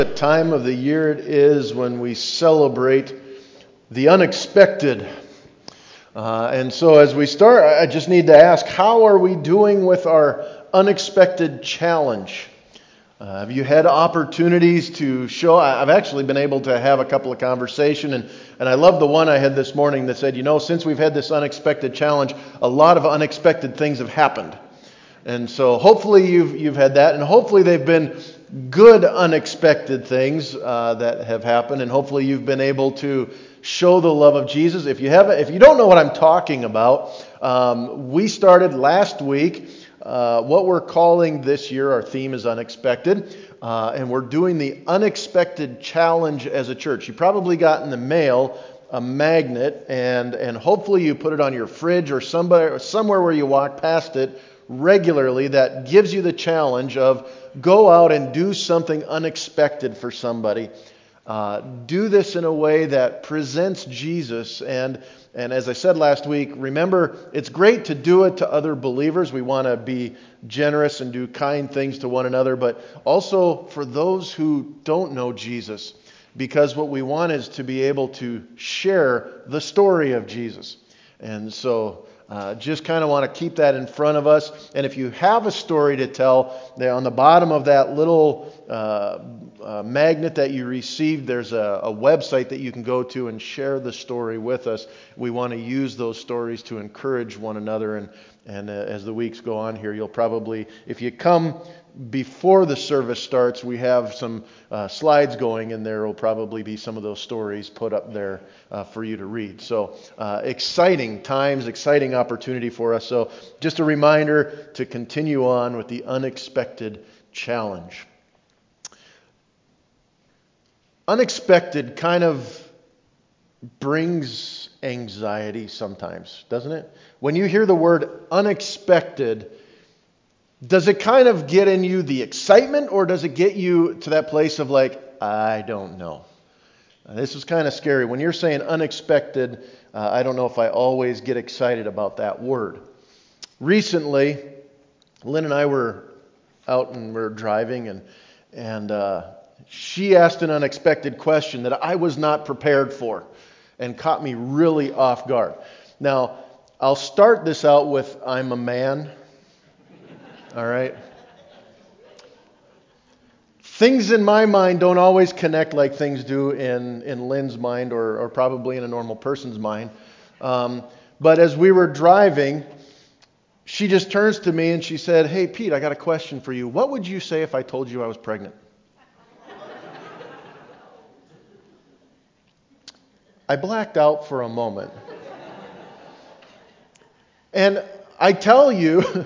The time of the year it is when we celebrate the unexpected. And so as we start, I just need to ask, how are we doing with our unexpected challenge? Have you had opportunities to show? I've actually been able to have a couple of conversations, and I love the one I had this morning that said, since we've had this unexpected challenge, a lot of unexpected things have happened. And so hopefully you've had that, and hopefully they've been good unexpected things that have happened, and hopefully you've been able to show the love of Jesus. If you don't know what I'm talking about, we started last week what we're calling this year, our theme is unexpected, and we're doing the unexpected challenge as a church. You probably got in the mail a magnet, and hopefully you put it on your fridge or somewhere where you walk past it regularly that gives you the challenge of go out and do something unexpected for somebody. Do this in a way that presents Jesus. And as I said last week, remember, it's great to do it to other believers. We want to be generous and do kind things to one another, but also for those who don't know Jesus, because what we want is to be able to share the story of Jesus. And so just kind of want to keep that in front of us. And if you have a story to tell, there on the bottom of that little magnet that you received, there's a website that you can go to and share the story with us. We want to use those stories to encourage one another. And as the weeks go on here, you'll probably, if you come before the service starts, we have some slides going, and there will probably be some of those stories put up there for you to read. So exciting times, exciting opportunity for us. So just a reminder to continue on with the unexpected challenge. Unexpected kind of brings anxiety sometimes, doesn't it? When you hear the word unexpected, does it kind of get in you the excitement, or does it get you to that place of like, I don't know? This is kind of scary. When you're saying unexpected, I don't know if I always get excited about that word. Recently, Lynn and I were out and we're driving, and she asked an unexpected question that I was not prepared for and caught me really off guard. Now, I'll start this out with, I'm a man. All right. Things in my mind don't always connect like things do in Lynn's mind or probably in a normal person's mind. But as we were driving, she just turns to me and she said, "Hey, Pete, I got a question for you. What would you say if I told you I was pregnant?" I blacked out for a moment. And I tell you,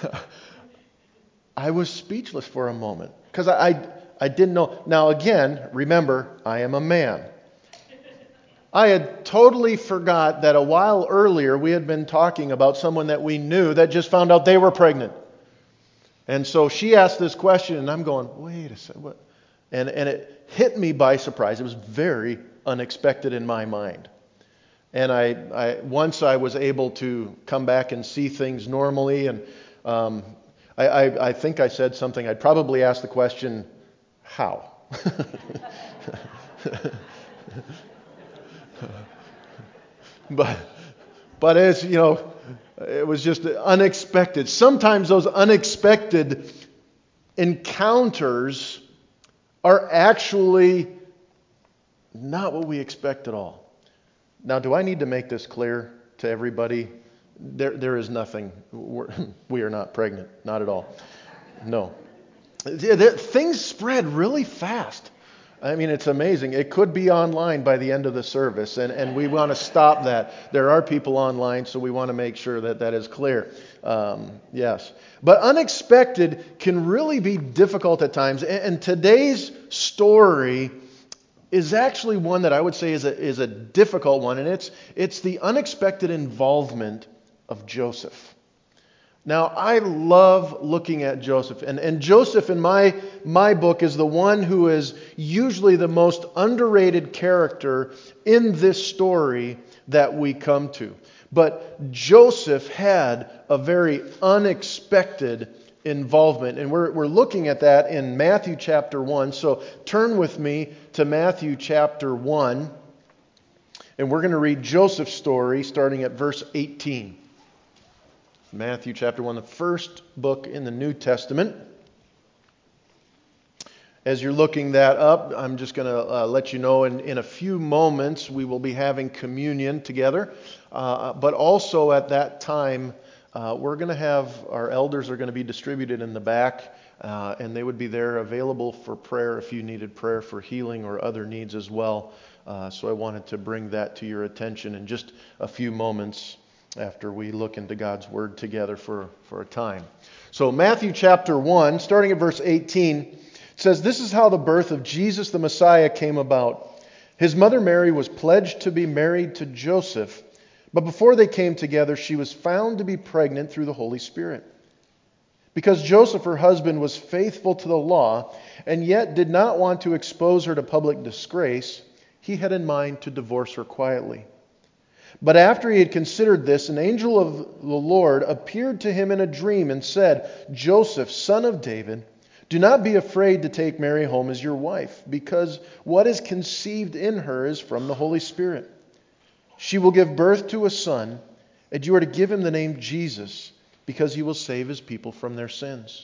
I was speechless for a moment because I didn't know. Now again, remember, I am a man. I had totally forgot that a while earlier we had been talking about someone that we knew that just found out they were pregnant. And so she asked this question and I'm going, wait a second, what? And it hit me by surprise. It was very unexpected in my mind. And once I was able to come back and see things normally, and I think I said something. I'd probably ask the question, how? But as you know, it was just unexpected. Sometimes those unexpected encounters are actually not what we expect at all. Now, do I need to make this clear to everybody? There is nothing. We are not pregnant. Not at all. No. Things spread really fast. I mean, it's amazing. It could be online by the end of the service, and we want to stop that. There are people online, so we want to make sure that is clear. Yes. But unexpected can really be difficult at times. And today's story is actually one that I would say is a difficult one, and it's the unexpected involvement of Joseph. Now, I love looking at Joseph, and Joseph in my book is the one who is usually the most underrated character in this story that we come to. But Joseph had a very unexpected involvement. And we're looking at that in Matthew chapter 1. So turn with me to Matthew chapter 1. And we're going to read Joseph's story starting at verse 18. Matthew chapter 1, the first book in the New Testament. As you're looking that up, I'm just going to let you know in a few moments we will be having communion together. But also at that time, we're going to have, our elders are going to be distributed in the back, and they would be there available for prayer if you needed prayer for healing or other needs as well. So I wanted to bring that to your attention in just a few moments after we look into God's Word together for a time. So Matthew chapter 1, starting at verse 18, it says, "This is how the birth of Jesus the Messiah came about. His mother Mary was pledged to be married to Joseph, but before they came together, she was found to be pregnant through the Holy Spirit. Because Joseph, her husband, was faithful to the law and yet did not want to expose her to public disgrace, he had in mind to divorce her quietly. But after he had considered this, an angel of the Lord appeared to him in a dream and said, 'Joseph, son of David, do not be afraid to take Mary home as your wife, because what is conceived in her is from the Holy Spirit. She will give birth to a son, and you are to give him the name Jesus, because he will save his people from their sins.'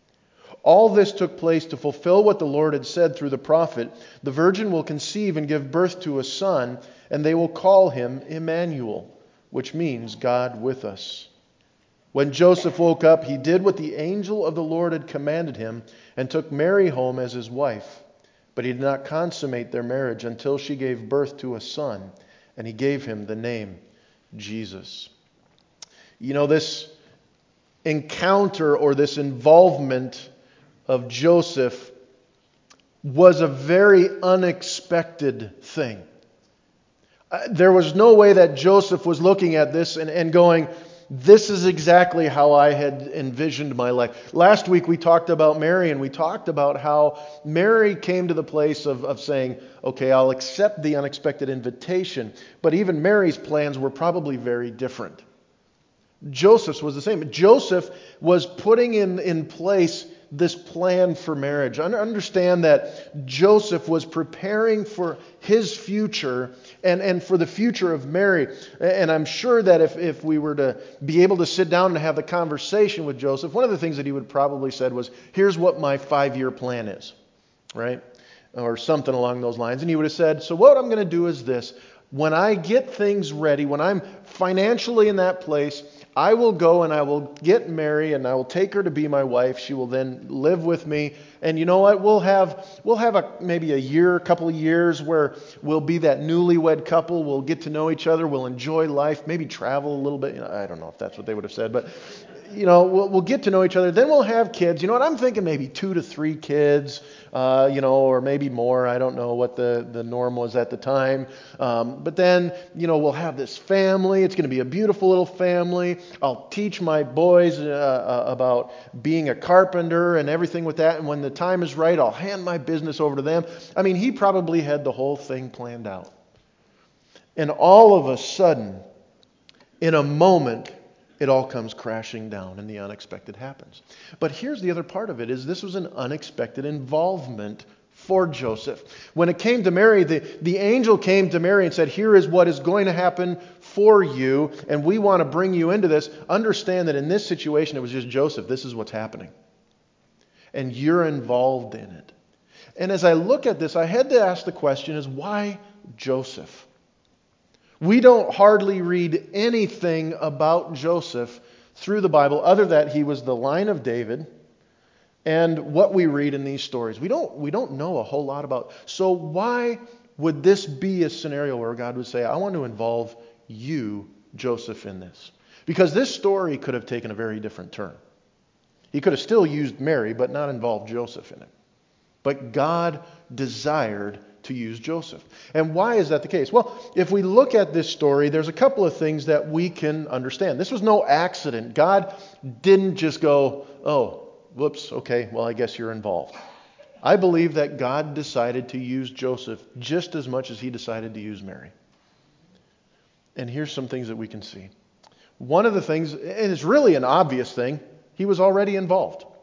All this took place to fulfill what the Lord had said through the prophet, 'The virgin will conceive and give birth to a son, and they will call him Emmanuel,' which means God with us. When Joseph woke up, he did what the angel of the Lord had commanded him and took Mary home as his wife. But he did not consummate their marriage until she gave birth to a son, and he gave him the name Jesus." You know, this encounter or this involvement of Joseph was a very unexpected thing. There was no way that Joseph was looking at this and going, "This is exactly how I had envisioned my life." Last week we talked about Mary, and we talked about how Mary came to the place of saying, "Okay, I'll accept the unexpected invitation." But even Mary's plans were probably very different. Joseph's was the same. Joseph was putting in place this plan for marriage. Understand that Joseph was preparing for his future and for the future of Mary. And I'm sure that if we were to be able to sit down and have the conversation with Joseph, one of the things that he would probably said was, "Here's what my 5-year plan is," right? Or something along those lines. And he would have said, "So what I'm going to do is this. When I get things ready, when I'm financially in that place, I will go and I will get Mary and I will take her to be my wife. She will then live with me. And you know what? We'll have maybe a year, a couple of years where we'll be that newlywed couple. We'll get to know each other. We'll enjoy life. Maybe travel a little bit." I don't know if that's what they would have said, but we'll get to know each other. Then we'll have kids. You know what? I'm thinking maybe 2 to 3 kids, or maybe more. I don't know what the norm was at the time. But then, we'll have this family. It's going to be a beautiful little family. I'll teach my boys about being a carpenter and everything with that. And when the time is right, I'll hand my business over to them. I mean, he probably had the whole thing planned out. And all of a sudden, in a moment, it all comes crashing down and the unexpected happens. But here's the other part of it, is this was an unexpected involvement for Joseph. When it came to Mary, the angel came to Mary and said, "Here is what is going to happen for you, and we want to bring you into this." Understand that in this situation, it was just Joseph. This is what's happening. And you're involved in it. And as I look at this, I had to ask the question is, why Joseph? We don't hardly read anything about Joseph through the Bible other than he was the line of David and what we read in these stories. We don't know a whole lot about. So why would this be a scenario where God would say, "I want to involve you, Joseph, in this"? Because this story could have taken a very different turn. He could have still used Mary, but not involved Joseph in it. But God desired to use Joseph. And why is that the case? Well, if we look at this story, there's a couple of things that we can understand. This was no accident. God didn't just go, "Oh, whoops, okay, well, I guess you're involved." I believe that God decided to use Joseph just as much as he decided to use Mary. And here's some things that we can see. One of the things, and it's really an obvious thing, he was already involved.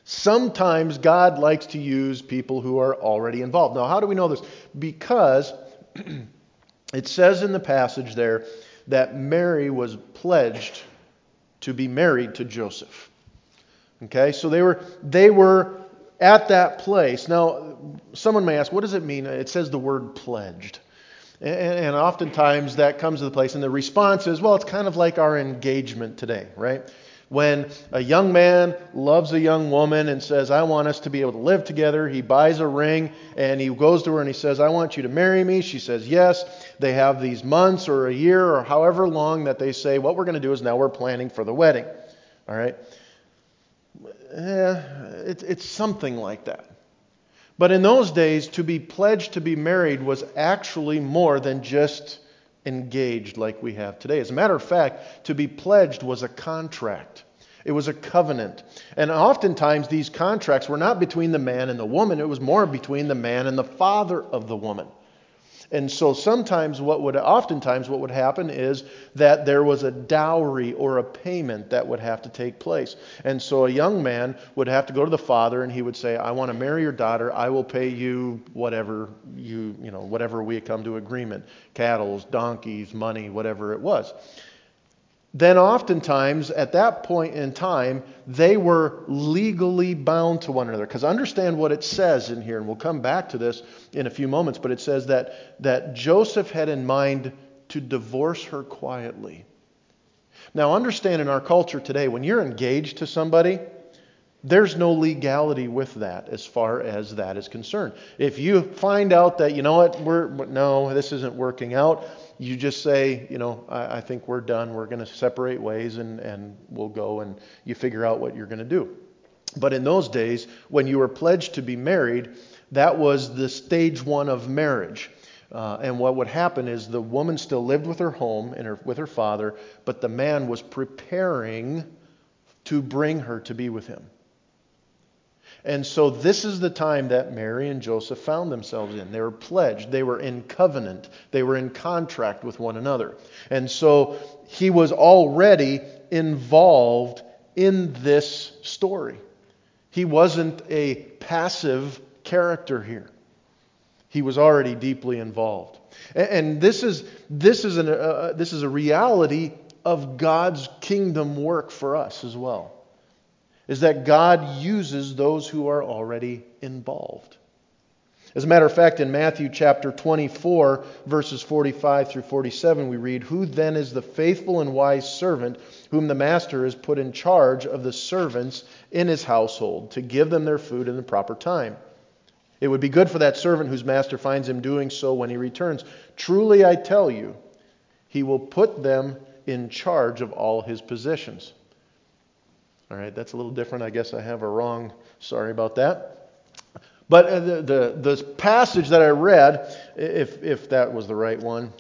Sometimes God likes to use people who are already involved. Now, how do we know this? Because it says in the passage there that Mary was pledged to be married to Joseph. Okay, so they were at that place. Now, someone may ask, what does it mean? It says the word pledged. And oftentimes that comes to the place, and the response is, well, it's kind of like our engagement today, right? When a young man loves a young woman and says, I want us to be able to live together, he buys a ring and he goes to her and he says, I want you to marry me. She says, yes. They have these months or a year or however long that they say, what we're going to do is now we're planning for the wedding. All right? It's something like that. But in those days, to be pledged to be married was actually more than just engaged like we have today. As a matter of fact, to be pledged was a contract. It was a covenant. And oftentimes these contracts were not between the man and the woman. It was more between the man and the father of the woman. And so oftentimes what would happen is that there was a dowry or a payment that would have to take place. And so a young man would have to go to the father and he would say, I want to marry your daughter. I will pay you whatever whatever we come to agreement. Cattle, donkeys, money, whatever it was. Then oftentimes, at that point in time, they were legally bound to one another. Because understand what it says in here, and we'll come back to this in a few moments, but it says that Joseph had in mind to divorce her quietly. Now understand, in our culture today, when you're engaged to somebody, there's no legality with that as far as that is concerned. If you find out that, you know what, no, this isn't working out, you just say, I think we're done. We're going to separate ways and we'll go, and you figure out what you're going to do. But in those days, when you were pledged to be married, that was the stage one of marriage. And what would happen is the woman still lived with her home and with her father, but the man was preparing to bring her to be with him. And so this is the time that Mary and Joseph found themselves in. They were pledged. They were in covenant. They were in contract with one another. And so he was already involved in this story. He wasn't a passive character here. He was already deeply involved. And this is a reality of God's kingdom work for us as well. Is that God uses those who are already involved. As a matter of fact, in Matthew chapter 24, verses 45 through 47, we read, Who then is the faithful and wise servant whom the master has put in charge of the servants in his household to give them their food in the proper time? It would be good for that servant whose master finds him doing so when he returns. Truly I tell you, he will put them in charge of all his possessions. All right, that's a little different. I guess I have a wrong. Sorry about that. But the passage that I read, if that was the right one,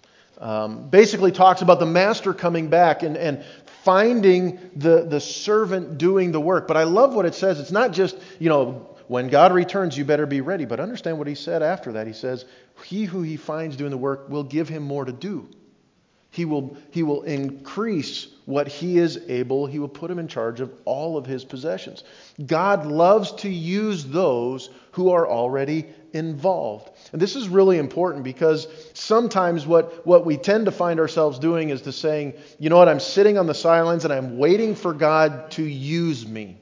basically talks about the master coming back and finding the servant doing the work. But I love what it says. It's not just, when God returns, you better be ready. But understand what he said after that. He says, he who he finds doing the work will give him more to do. He will increase what he is able. He will put him in charge of all of his possessions. God loves to use those who are already involved. And this is really important because sometimes what we tend to find ourselves doing is to saying, you know what, I'm sitting on the sidelines and I'm waiting for God to use me.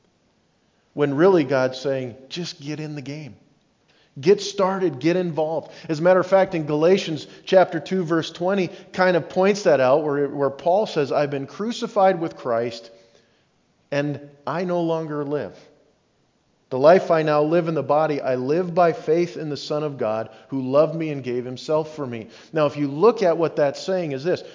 When really God's saying, just get in the game. Get started, get involved. As a matter of fact, in Galatians chapter 2, verse 20, kind of points that out where Paul says, I've been crucified with Christ, and I no longer live. The life I now live in the body, I live by faith in the Son of God, who loved me and gave himself for me. Now, if you look at what that's saying is this,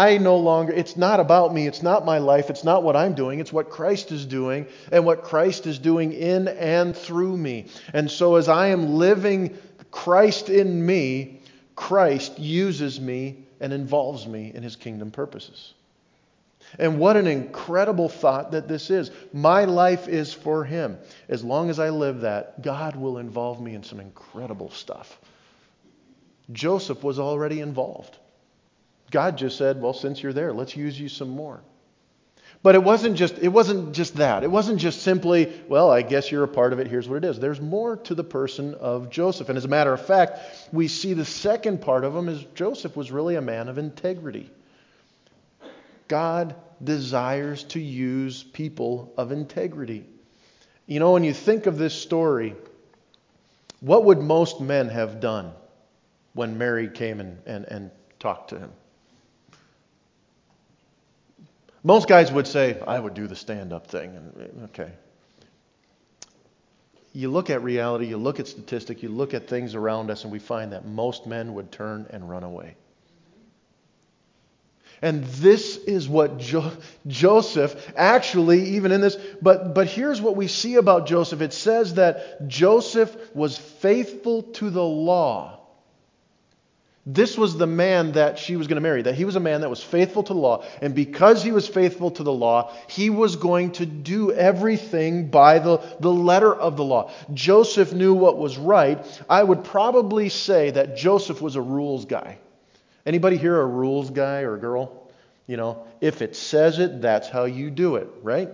it's not about me, it's not my life, it's not what I'm doing, it's what Christ is doing and what Christ is doing in and through me. And so as I am living Christ in me, Christ uses me and involves me in his kingdom purposes. And what an incredible thought that this is. My life is for him. As long as I live that, God will involve me in some incredible stuff. Joseph was already involved. God just said, well, since you're there, let's use you some more. But it wasn't just that. It wasn't just simply, well, I guess you're a part of it, here's what it is. There's more to the person of Joseph. And as a matter of fact, we see the second part of him is Joseph was really a man of integrity. God desires to use people of integrity. You know, when you think of this story, what would most men have done when Mary came and talked to him? Most guys would say, I would do the stand-up thing. Okay. You look at reality, you look at statistics, you look at things around us, and we find that most men would turn and run away. And this is what Joseph, actually, even in this, but here's what we see about Joseph. It says that Joseph was faithful to the law. This was the man that she was going to marry, that he was a man that was faithful to the law. And because he was faithful to the law, he was going to do everything by the letter of the law. Joseph knew what was right. I would probably say that Joseph was a rules guy. Anybody here a rules guy or girl? You know, if it says it, that's how you do it, right?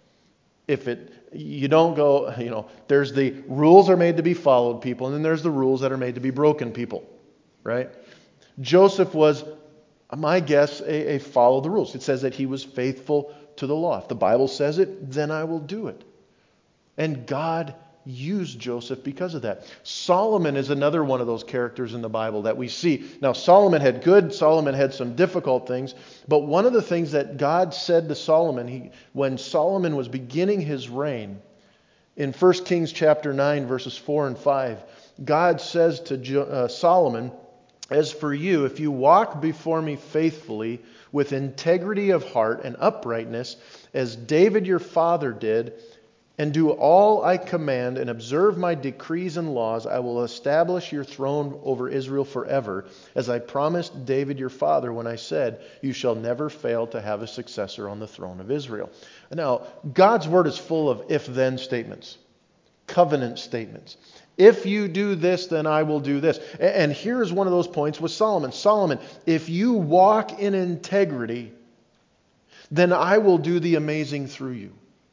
You don't go, you know, there's the rules are made to be followed people, and then there's the rules that are made to be broken people. Right? Joseph was, my guess, a follow the rules. It says that he was faithful to the law. If the Bible says it, then I will do it. And God used Joseph because of that. Solomon is another one of those characters in the Bible that we see. Now, Solomon had some difficult things, but one of the things that God said to Solomon, when Solomon was beginning his reign, in 1 Kings chapter 9, verses 4 and 5, God says to Solomon, as for you, if you walk before me faithfully with integrity of heart and uprightness, as David your father did, and do all I command and observe my decrees and laws, I will establish your throne over Israel forever, as I promised David your father when I said, you shall never fail to have a successor on the throne of Israel. Now, God's word is full of if-then statements, covenant statements. If you do this, then I will do this. And here's one of those points with Solomon. Solomon, if you walk in integrity, then I will do the amazing through you.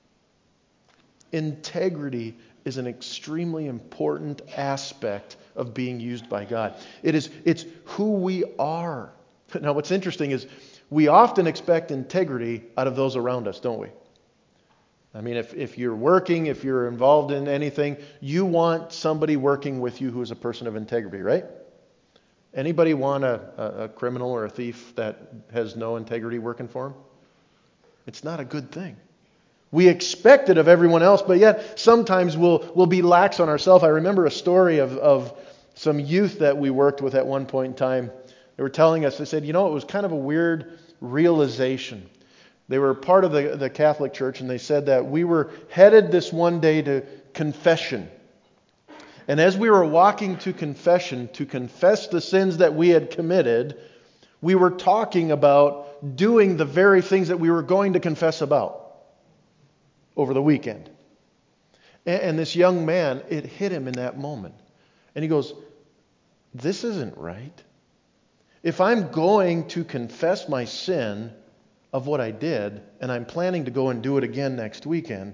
Integrity is an extremely important aspect of being used by God. It's who we are. Now, what's interesting is we often expect integrity out of those around us, don't we? I mean, if you're working, if you're involved in anything, you want somebody working with you who is a person of integrity, right? Anybody want a criminal or a thief that has no integrity working for him? It's not a good thing. We expect it of everyone else, but yet sometimes we'll be lax on ourselves. I remember a story of some youth that we worked with at one point in time. They were telling us, they said, you know, it was kind of a weird realization. They were part of the Catholic Church, and they said that we were headed this one day to confession. And as we were walking to confession, to confess the sins that we had committed, we were talking about doing the very things that we were going to confess about over the weekend. And this young man, it hit him in that moment. And he goes, this isn't right. If I'm going to confess my sin of what I did, and I'm planning to go and do it again next weekend,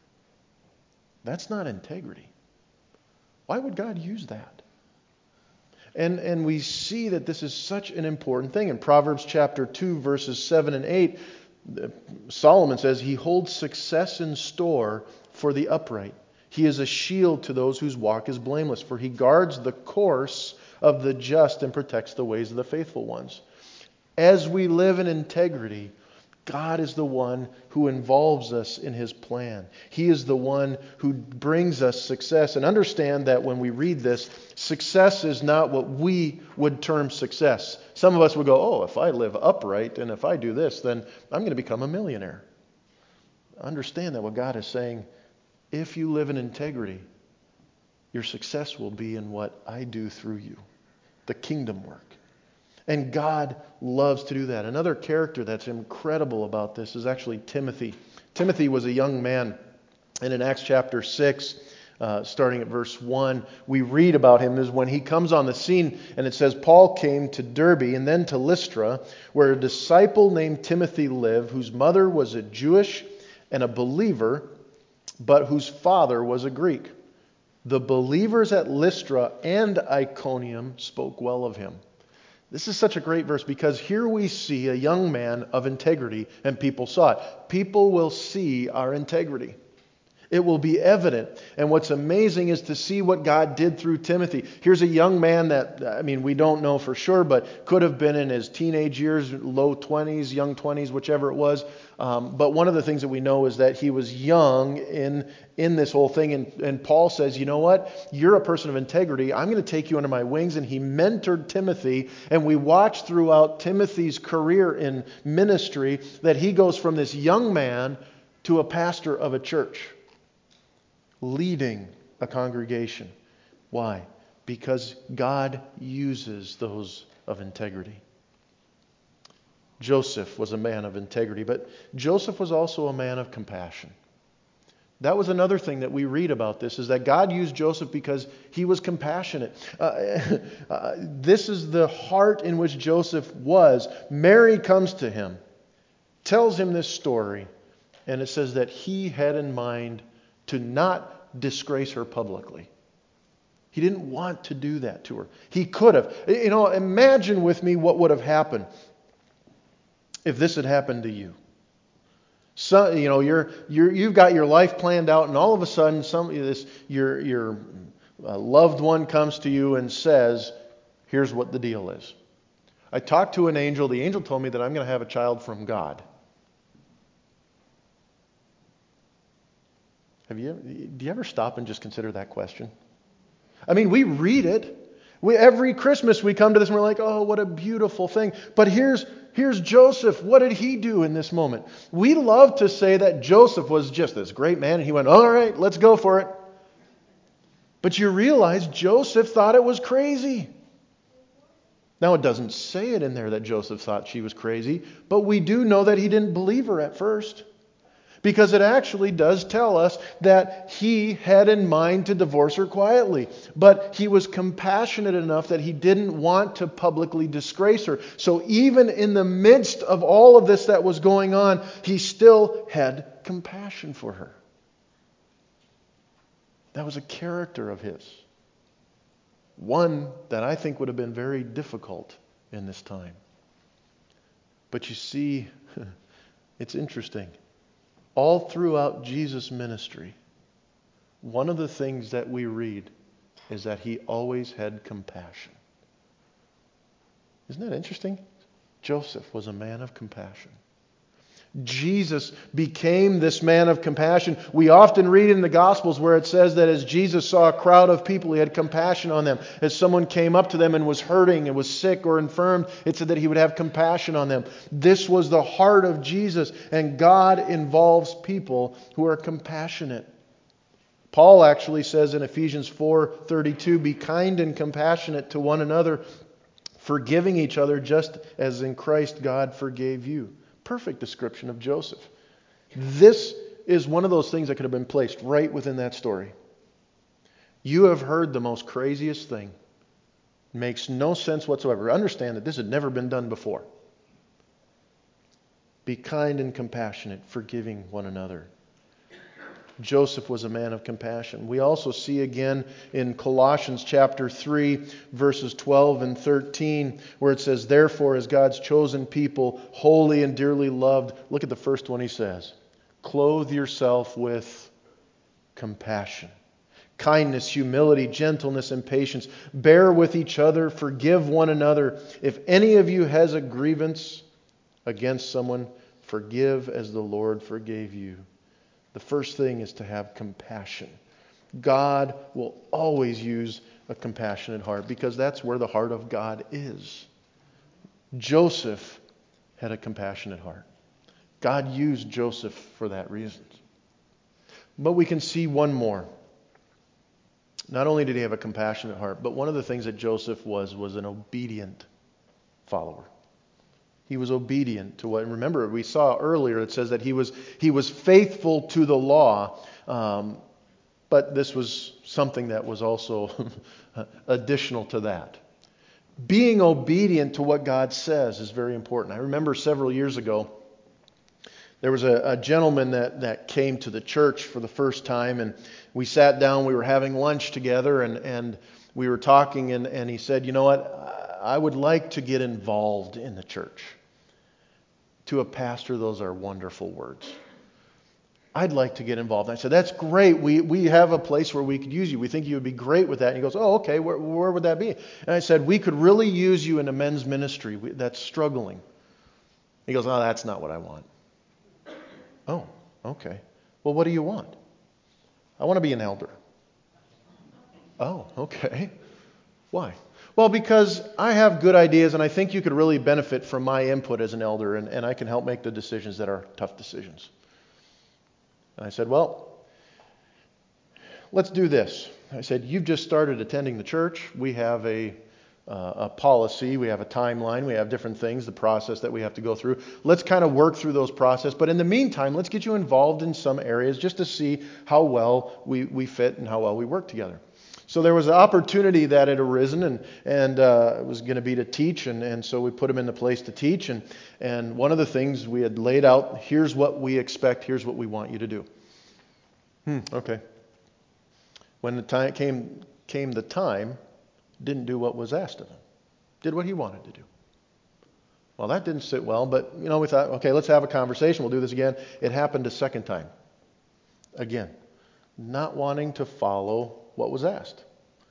that's not integrity. Why would God use that? And we see that this is such an important thing. In Proverbs chapter 2, verses 7 and 8, Solomon says, he holds success in store for the upright. He is a shield to those whose walk is blameless, for he guards the course of the just and protects the ways of the faithful ones. As we live in integrity, God is the one who involves us in His plan. He is the one who brings us success. And understand that when we read this, success is not what we would term success. Some of us would go, oh, if I live upright and if I do this, then I'm going to become a millionaire. Understand that what God is saying, if you live in integrity, your success will be in what I do through you, the kingdom work. And God loves to do that. Another character that's incredible about this is actually Timothy. Timothy was a young man. And in Acts chapter 6, starting at verse 1, we read about him is when he comes on the scene, and it says, Paul came to Derbe and then to Lystra, where a disciple named Timothy lived, whose mother was a Jewish and a believer, but whose father was a Greek. The believers at Lystra and Iconium spoke well of him. This is such a great verse because here we see a young man of integrity, and people saw it. People will see our integrity. It will be evident. And what's amazing is to see what God did through Timothy. Here's a young man that, we don't know for sure, but could have been in his teenage years, low 20s, young 20s, whichever it was. But one of the things that we know is that he was young in this whole thing. And Paul says, you know what? You're a person of integrity. I'm going to take you under my wings. And he mentored Timothy. And we watch throughout Timothy's career in ministry that he goes from this young man to a pastor of a church, leading a congregation. Why? Because God uses those of integrity. Joseph was a man of integrity, but Joseph was also a man of compassion. That was another thing that we read about this, is that God used Joseph because he was compassionate. This is the heart in which Joseph was. Mary comes to him, tells him this story, and it says that he had in mind to not disgrace her publicly. He didn't want to do that to her. He could have. Imagine with me what would have happened if this had happened to you. So, you've got your life planned out, and all of a sudden, your loved one comes to you and says, "Here's what the deal is. I talked to an angel. The angel told me that I'm going to have a child from God." Do you ever stop and just consider that question? We read it. Every Christmas we come to this and we're like, oh, what a beautiful thing. But here's Joseph. What did he do in this moment? We love to say that Joseph was just this great man and he went, all right, let's go for it. But you realize Joseph thought it was crazy. Now it doesn't say it in there that Joseph thought she was crazy, but we do know that he didn't believe her at first. Because it actually does tell us that he had in mind to divorce her quietly. But he was compassionate enough that he didn't want to publicly disgrace her. So even in the midst of all of this that was going on, he still had compassion for her. That was a character of his. One that I think would have been very difficult in this time. But you see, it's interesting. All throughout Jesus' ministry, one of the things that we read is that he always had compassion. Isn't that interesting? Joseph was a man of compassion. Jesus became this man of compassion. We often read in the Gospels where it says that as Jesus saw a crowd of people, he had compassion on them. As someone came up to them and was hurting and was sick or infirmed, it said that he would have compassion on them. This was the heart of Jesus, and God involves people who are compassionate. Paul actually says in Ephesians 4:32, "Be kind and compassionate to one another, forgiving each other just as in Christ God forgave you." Perfect description of Joseph. This is one of those things that could have been placed right within that story. You have heard the most craziest thing. Makes no sense whatsoever. Understand that this had never been done before. Be kind and compassionate, forgiving one another. Joseph was a man of compassion. We also see again in Colossians chapter 3, verses 12 and 13, where it says, "Therefore, as God's chosen people, holy and dearly loved," look at the first one he says, "clothe yourself with compassion, kindness, humility, gentleness, and patience. Bear with each other, forgive one another. If any of you has a grievance against someone, forgive as the Lord forgave you." The first thing is to have compassion. God will always use a compassionate heart because that's where the heart of God is. Joseph had a compassionate heart. God used Joseph for that reason. But we can see one more. Not only did he have a compassionate heart, but one of the things that Joseph was an obedient follower. He was obedient to what, and remember, we saw earlier, it says that he was faithful to the law. But this was something that was also additional to that. Being obedient to what God says is very important. I remember several years ago, there was a gentleman that came to the church for the first time, and we sat down, we were having lunch together, and we were talking, and he said, you know what, I would like to get involved in the church. To a pastor, those are wonderful words. I'd like to get involved. And I said, that's great. We have a place where we could use you. We think you would be great with that. And he goes, oh, okay, where would that be? And I said, we could really use you in a men's ministry that's struggling. He goes, oh, that's not what I want. Oh, okay. Well, what do you want? I want to be an elder. Oh, okay. Why? Well, because I have good ideas and I think you could really benefit from my input as an elder, and I can help make the decisions that are tough decisions. And I said, well, let's do this. I said, you've just started attending the church. We have a policy, we have a timeline, we have different things, the process that we have to go through. Let's kind of work through those processes. But in the meantime, let's get you involved in some areas just to see how well we fit and how well we work together. So there was an opportunity that had arisen, and it was going to be to teach, and so we put him in the place to teach. And one of the things we had laid out, here's what we expect, here's what we want you to do. Okay. When the time came the time, didn't do what was asked of him. Did what he wanted to do. Well, that didn't sit well, but we thought, okay, let's have a conversation. We'll do this again. It happened a second time. Again, not wanting to follow what was asked.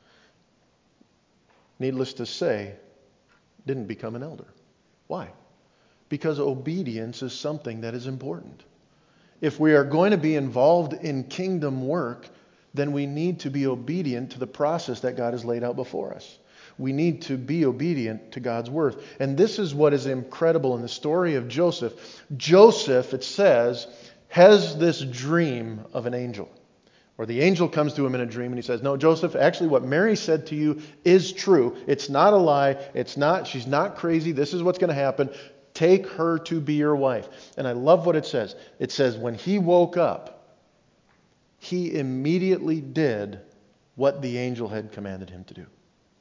Needless to say, didn't become an elder. Why? Because obedience is something that is important. If we are going to be involved in kingdom work, then we need to be obedient to the process that God has laid out before us. We need to be obedient to God's word. And this is what is incredible in the story of Joseph. Joseph, it says, has this dream of an angel. Or the angel comes to him in a dream and he says, no, Joseph, actually what Mary said to you is true. It's not a lie. She's not crazy. This is what's going to happen. Take her to be your wife. And I love what it says. It says, when he woke up, he immediately did what the angel had commanded him to do.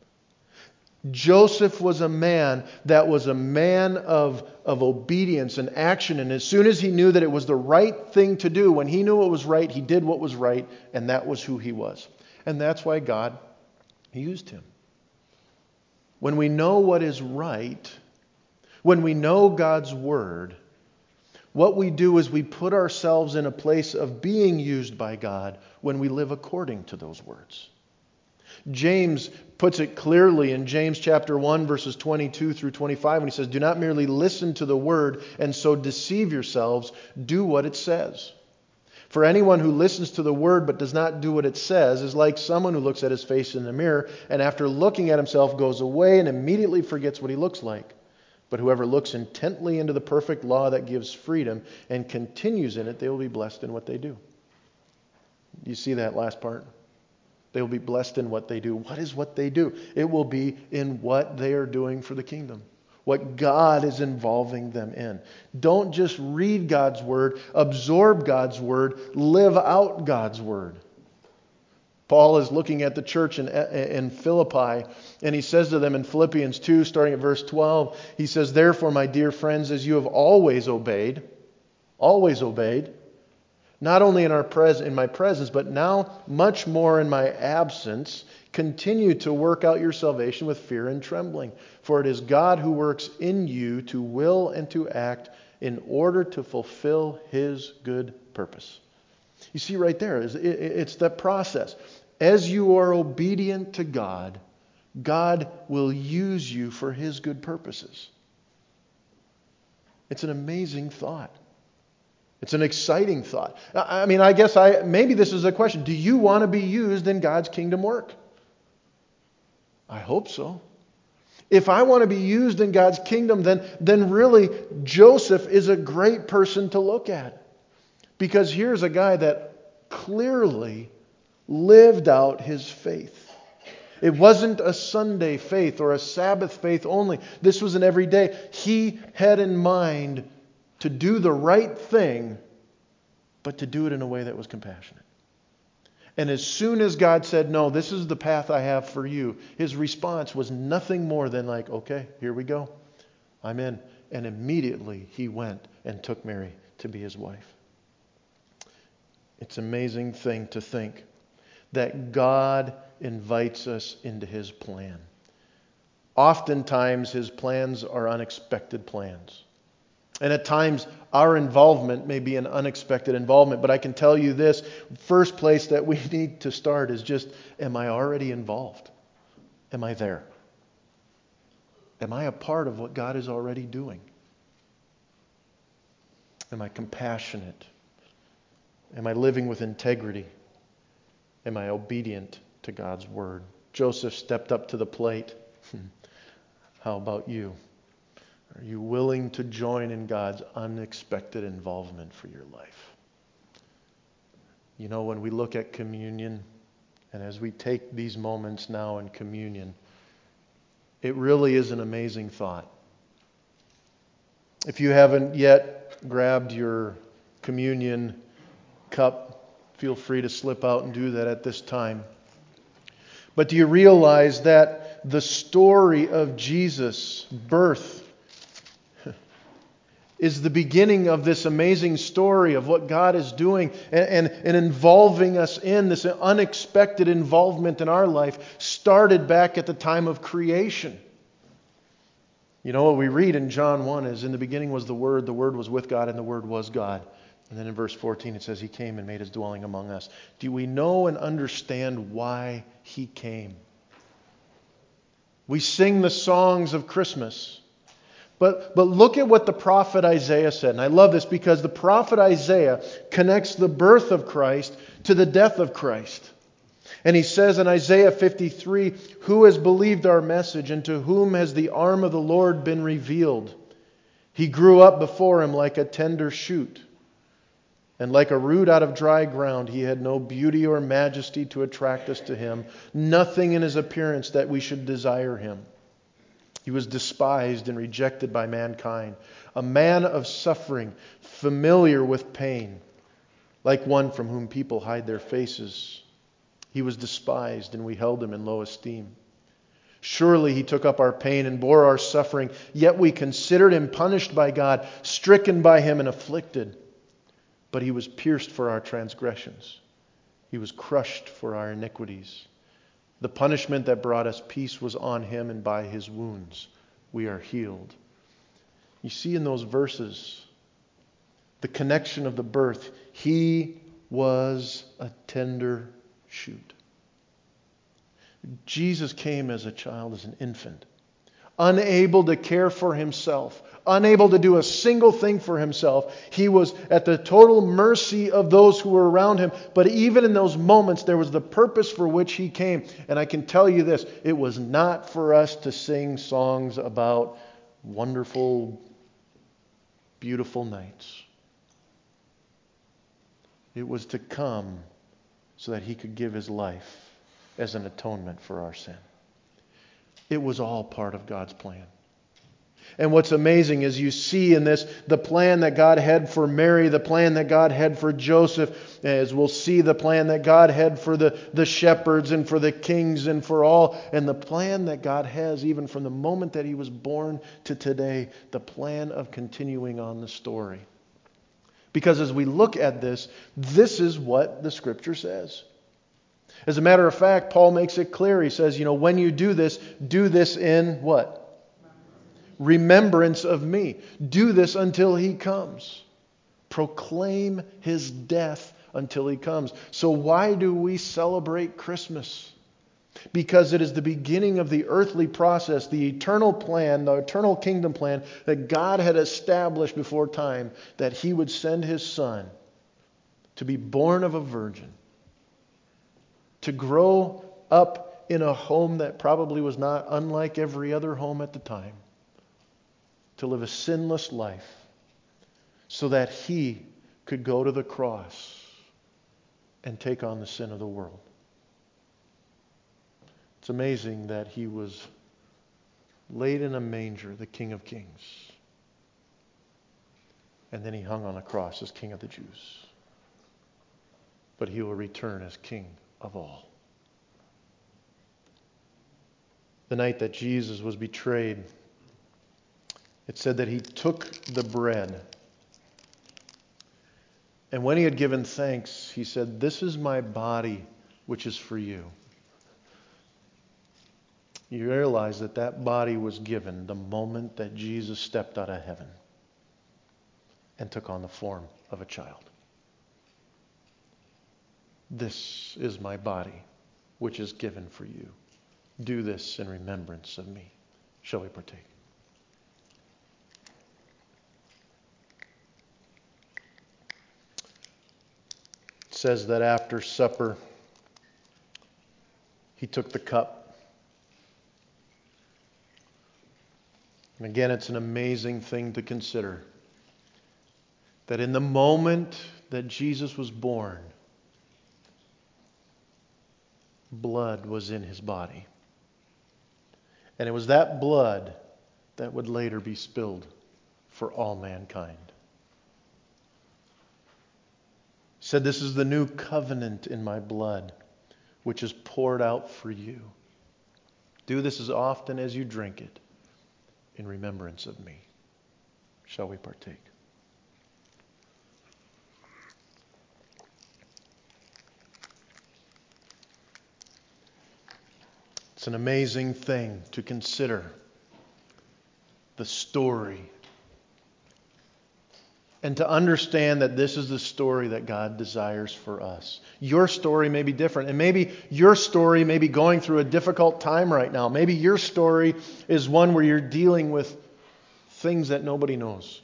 Joseph was a man that was a man of obedience and action. And as soon as he knew that it was the right thing to do, when he knew it was right, he did what was right. And that was who he was. And that's why God used him. When we know what is right, when we know God's word, what we do is we put ourselves in a place of being used by God when we live according to those words. James puts it clearly in James chapter 1, verses 22 through 25, when he says, do not merely listen to the word and so deceive yourselves, do what it says. For anyone who listens to the word but does not do what it says is like someone who looks at his face in the mirror and after looking at himself goes away and immediately forgets what he looks like. But whoever looks intently into the perfect law that gives freedom and continues in it, they will be blessed in what they do. You see that last part? They will be blessed in what they do. What is what they do? It will be in what they are doing for the kingdom. What God is involving them in. Don't just read God's word, absorb God's word, live out God's word. Paul is looking at the church in Philippi, and he says to them in Philippians 2, starting at verse 12, he says, therefore, my dear friends, as you have always obeyed, not only in my presence, but now much more in my absence, continue to work out your salvation with fear and trembling. For it is God who works in you to will and to act in order to fulfill His good purpose. You see right there, it's that process. As you are obedient to God, God will use you for His good purposes. It's an amazing thought. It's an exciting thought. I mean, I guess maybe this is a question. Do you want to be used in God's kingdom work? I hope so. If I want to be used in God's kingdom, then really Joseph is a great person to look at. Because here's a guy that clearly lived out his faith. It wasn't a Sunday faith or a Sabbath faith only. This was an everyday. He had in mind to do the right thing, but to do it in a way that was compassionate. And as soon as God said, no, this is the path I have for you, his response was nothing more than like, okay, here we go. I'm in. And immediately he went and took Mary to be his wife. It's an amazing thing to think that God invites us into his plan. Oftentimes his plans are unexpected plans. And at times, our involvement may be an unexpected involvement. But I can tell you this, first place that we need to start is just, am I already involved? Am I there? Am I a part of what God is already doing? Am I compassionate? Am I living with integrity? Am I obedient to God's word? Joseph stepped up to the plate. How about you? Are you willing to join in God's unexpected involvement for your life? You know, when we look at communion, and as we take these moments now in communion, it really is an amazing thought. If you haven't yet grabbed your communion cup, feel free to slip out and do that at this time. But do you realize that the story of Jesus' birth is the beginning of this amazing story of what God is doing and involving us in this unexpected involvement in our life started back at the time of creation. You know what we read in John 1 is, in the beginning was the Word was with God, and the Word was God. And then in verse 14 it says, He came and made His dwelling among us. Do we know and understand why He came? We sing the songs of Christmas. But look at what the prophet Isaiah said. And I love this because the prophet Isaiah connects the birth of Christ to the death of Christ. And he says in Isaiah 53, "Who has believed our message, and to whom has the arm of the Lord been revealed? He grew up before him like a tender shoot, and like a root out of dry ground. He had no beauty or majesty to attract us to him, nothing in his appearance that we should desire him. He was despised and rejected by mankind, a man of suffering, familiar with pain, like one from whom people hide their faces. He was despised, and we held him in low esteem. Surely he took up our pain and bore our suffering, yet we considered him punished by God, stricken by him and afflicted. But he was pierced for our transgressions. He was crushed for our iniquities. The punishment that brought us peace was on him, and by his wounds we are healed." You see in those verses the connection of the birth. He was a tender shoot. Jesus came as a child, as an infant, unable to care for himself, unable to do a single thing for himself. He was at the total mercy of those who were around him. But even in those moments, there was the purpose for which he came. And I can tell you this, it was not for us to sing songs about wonderful, beautiful nights. It was to come so that he could give his life as an atonement for our sin. It was all part of God's plan. And what's amazing is you see in this the plan that God had for Mary, the plan that God had for Joseph, as we'll see the plan that God had for the shepherds and for the kings and for all, and the plan that God has even from the moment that he was born to today, the plan of continuing on the story. Because as we look at this, this is what the Scripture says. As a matter of fact, Paul makes it clear. He says, when you do this in what? Remembrance of me. Do this until he comes. Proclaim his death until he comes. So why do we celebrate Christmas? Because it is the beginning of the earthly process, the eternal plan, the eternal kingdom plan that God had established before time, that he would send his Son to be born of a virgin, to grow up in a home that probably was not unlike every other home at the time, to live a sinless life so that he could go to the cross and take on the sin of the world. It's amazing that he was laid in a manger, the King of Kings, and then he hung on a cross as King of the Jews. But he will return as King of all. The night that Jesus was betrayed, it said that he took the bread. And when he had given thanks, he said, "This is my body, which is for you." You realize that that body was given the moment that Jesus stepped out of heaven and took on the form of a child. This is my body, which is given for you. Do this in remembrance of me. Shall we partake? It says that after supper, he took the cup. And again, it's an amazing thing to consider that in the moment that Jesus was born, blood was in his body. And it was that blood that would later be spilled for all mankind. He said, "This is the new covenant in my blood, which is poured out for you. Do this as often as you drink it in remembrance of me." Shall we partake? It's an amazing thing to consider the story and to understand that this is the story that God desires for us. Your story may be different, and maybe your story may be going through a difficult time right now. Maybe your story is one where you're dealing with things that nobody knows.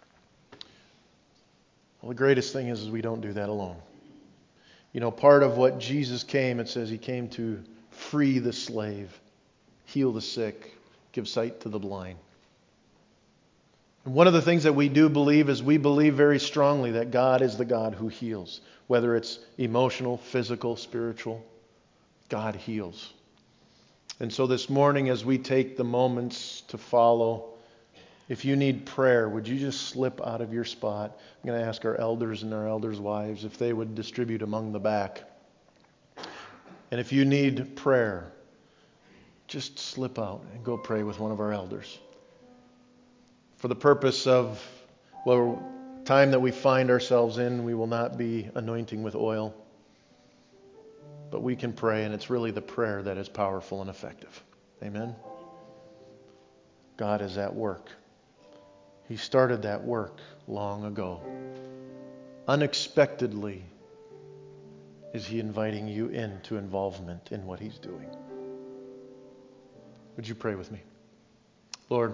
Well, the greatest thing is we don't do that alone. You know, part of what Jesus came, it says he came to free the slave, heal the sick, give sight to the blind. And one of the things that we do believe is we believe very strongly that God is the God who heals. Whether it's emotional, physical, spiritual, God heals. And so this morning as we take the moments to follow, if you need prayer, would you just slip out of your spot? I'm going to ask our elders and our elders' wives if they would distribute among the back. And if you need prayer, just slip out and go pray with one of our elders. For the purpose of time that we find ourselves in, we will not be anointing with oil. But we can pray, and it's really the prayer that is powerful and effective. Amen? God is at work. He started that work long ago. Unexpectedly is he inviting you into involvement in what he's doing. Would you pray with me? Lord,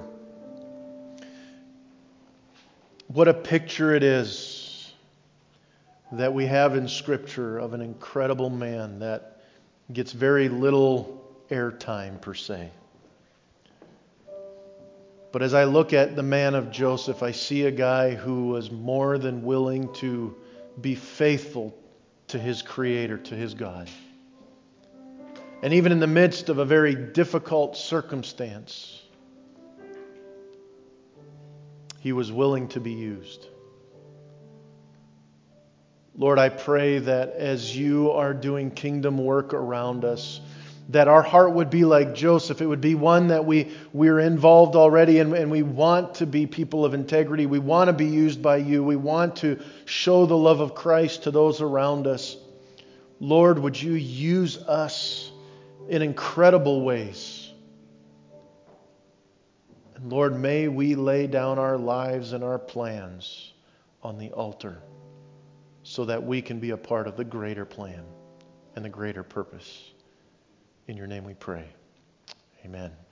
what a picture it is that we have in Scripture of an incredible man that gets very little airtime per se. But as I look at the man of Joseph, I see a guy who was more than willing to be faithful to his Creator, to his God. And even in the midst of a very difficult circumstance, he was willing to be used. Lord, I pray that as you are doing kingdom work around us, that our heart would be like Joseph. It would be one that we're involved already and we want to be people of integrity. We want to be used by you. We want to show the love of Christ to those around us. Lord, would you use us in incredible ways? And Lord, may we lay down our lives and our plans on the altar so that we can be a part of the greater plan and the greater purpose. In your name we pray. Amen.